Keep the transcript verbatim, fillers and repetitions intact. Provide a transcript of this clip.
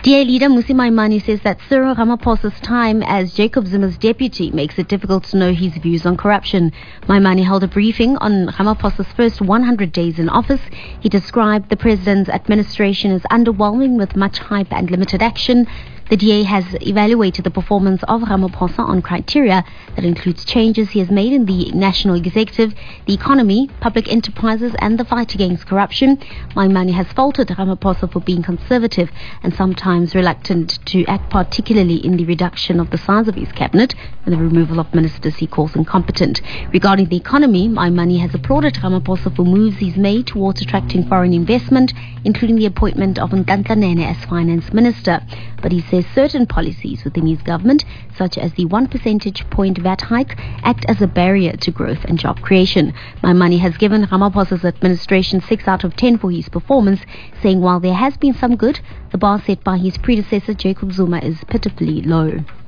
D A leader Mmusi Maimane says that Cyril Ramaphosa's time as Jacob Zuma's deputy makes it difficult to know his views on corruption. Maimane held a briefing on Ramaphosa's first one hundred days in office. He described the president's administration as underwhelming with much hype and limited action. The D A has evaluated the performance of Ramaphosa on criteria that includes changes he has made in the national executive, the economy, public enterprises and the fight against corruption. Maimane has faulted Ramaphosa for being conservative and sometimes reluctant to act, particularly in the reduction of the size of his cabinet and the removal of ministers he calls incompetent. Regarding the economy, Maimane has applauded Ramaphosa for moves he's made towards attracting foreign investment, including the appointment of Nhlanhla Nene as finance minister. But he says certain policies within his government, such as the one percentage point V A T hike, act as a barrier to growth and job creation. Maimane has given Ramaphosa's administration six out of ten for his performance, saying while there has been some good, the bar set by his predecessor Jacob Zuma is pitifully low.